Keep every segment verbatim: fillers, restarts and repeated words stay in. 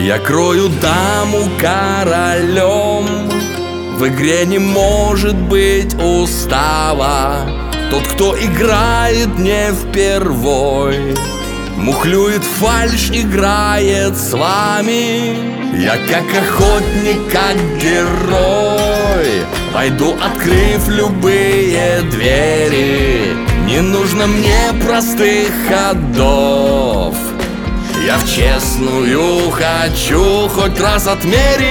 Я крою даму королем. В игре не может быть устава. Тот, кто играет не впервой, мухлюет фальшь, играет с вами. Я как охотник, как герой, пойду, открыв любые двери. Не нужно мне простых ходов, я в честную хочу хоть раз отмерить.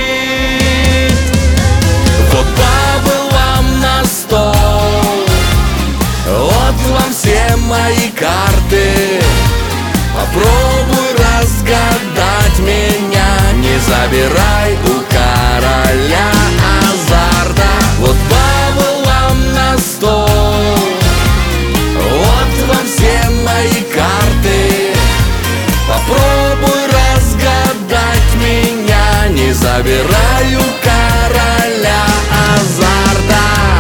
Вот бабы вам на стол, вот вам все мои карты. Попробуй разгадать меня, не забирай у короля азарта. Вот бабы вам на стол, вот вам все мои карты. Попробуй разгадать меня, не забирай у короля азарта.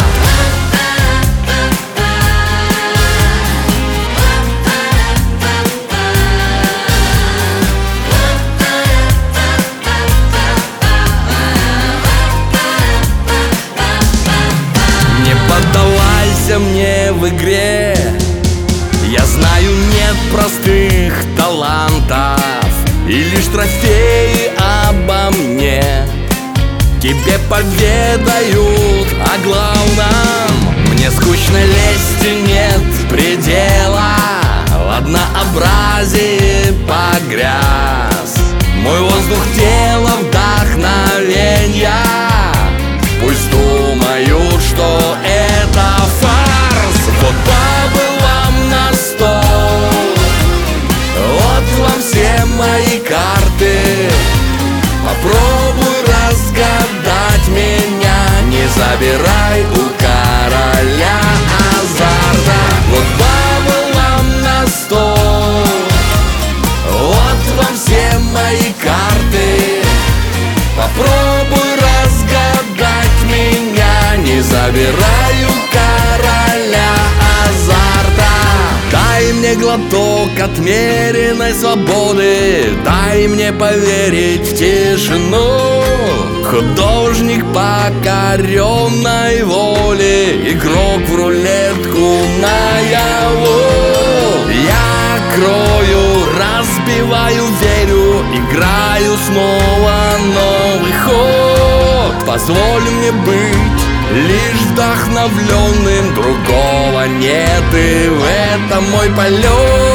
Поддавайся мне в игре, я знаю, нет простых талантов, и лишь трофеи обо мне тебе поведают о главном. Мне скучно лезть и нет предела, в однообразии погряз. Мой воздух тела вдохновенья, пусть думают, что это фарс. Вот бабы вам на стол, вот вам все мои карты. Попробуй разгадать меня, не забирай у короля азарта. Вот бабы вам на стол, вот вам все мои карты. Попробуй разгадать меня, не забирай у короля азарта. Дай мне глоток отмеренной свободы, дай мне поверить в тишину. Художник покоренной воли, игрок в рулетку наяву. Я крою, разбиваю, верю, играю снова новый ход. Позволь мне быть лишь вдохновленным, другого нет, и в этом мой полет.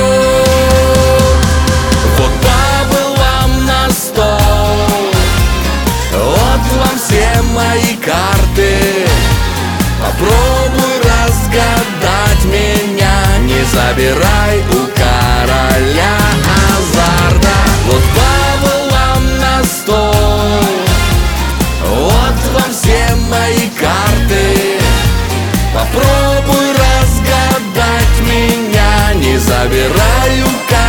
Вот бабы вам на стол, вот вам все мои карты. Попробуй разгадать меня, не забирай у короля азарта. Вот бабы вам на стол, вот вам все мои карты. Попробуй разгадать меня, не забирай у короля.